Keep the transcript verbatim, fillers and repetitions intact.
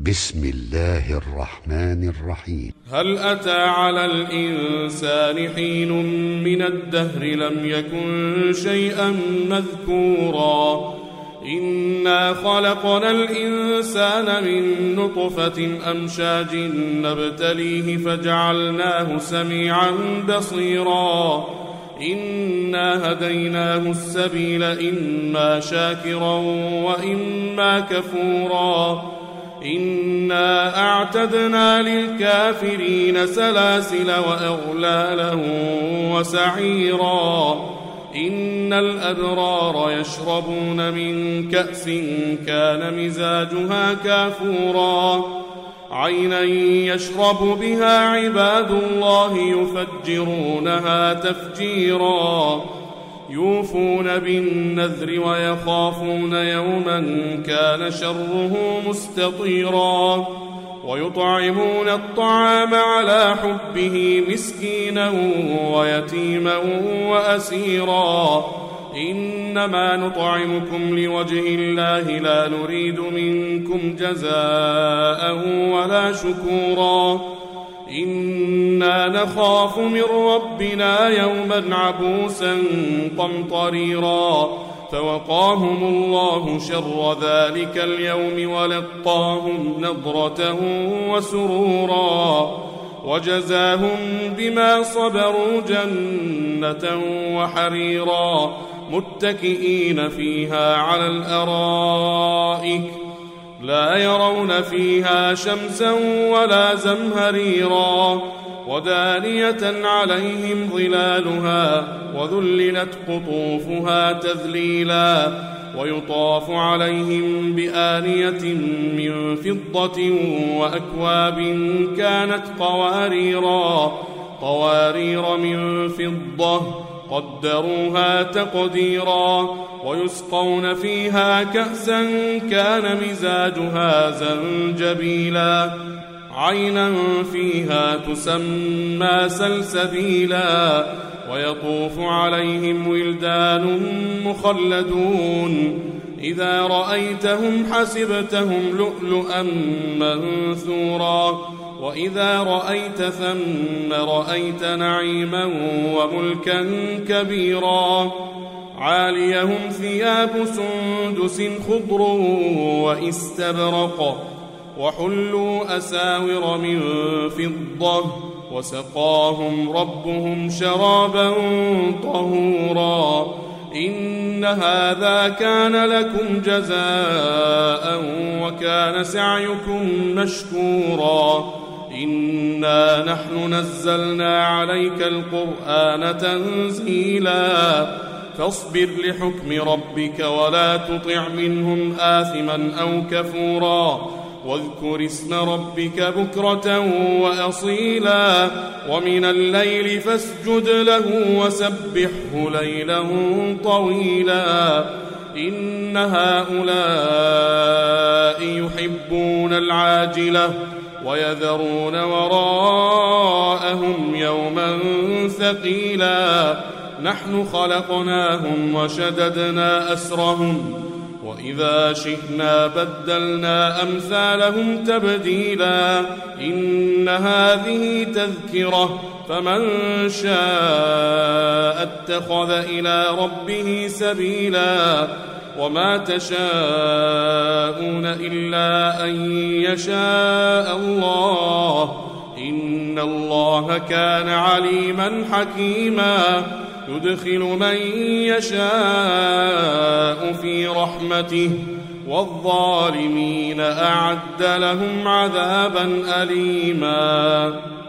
بسم الله الرحمن الرحيم. هل أتى على الإنسان حين من الدهر لم يكن شيئا مذكورا إنا خلقنا الإنسان من نطفة أمشاج نبتليه فجعلناه سميعا بصيرا إنا هديناه السبيل إما شاكرا وإما كفورا إنا أعتدنا للكافرين سلاسل وأغلالا وسعيرا إن الأبرار يشربون من كأس كان مزاجها كافورا عينا يشرب بها عباد الله يفجرونها تفجيرا يوفون بالنذر ويخافون يوما كان شره مستطيرا ويطعمون الطعام على حبه مسكينا ويتيما وأسيرا إنما نطعمكم لوجه الله لا نريد منكم جزاء ولا شكورا إنا نخاف من ربنا يوما عبوسا قمطريرا فوقاهم الله شر ذلك اليوم ولقاهم نضرة وسرورا وجزاهم بما صبروا جنة وحريرا متكئين فيها على الأرائك لا يرون فيها شمسا ولا زمهريرا ودانية عليهم ظلالها وذللت قطوفها تذليلا ويطاف عليهم بآنية من فضة وأكواب كانت قواريرا قوارير من فضة قدروها تقديرا ويسقون فيها كأسا كان مزاجها زنجبيلا عينا فيها تسمى سلسبيلا ويطوف عليهم ولدان مخلدون إذا رأيتهم حسبتهم لؤلؤا منثورا وإذا رأيت ثم رأيت نعيما وملكا كبيرا عاليهم ثياب سندس خضر وإستبرق وحلوا أساور من فضة وسقاهم ربهم شرابا طهورا إن هذا كان لكم جزاء وكان سعيكم مشكورا إنا نحن نزلنا عليك القرآن تنزيلا فاصبر لحكم ربك ولا تطع منهم آثما أو كفورا واذكر اسم ربك بكرة وأصيلا ومن الليل فاسجد له وسبحه ليلا طويلا إن هؤلاء يحبون العاجلة ويذرون وراءهم يوما ثقيلا نحن خلقناهم وشددنا أسرهم وإذا شئنا بدلنا أمثالهم تبديلا إن هذه تذكرة فمن شاء اتخذ إلى ربه سبيلا وما تشاءون إلا أن يشاء الله إن الله كان عليما حكيما يدخل من يشاء في رحمته والظالمين أعد لهم عذابا أليما.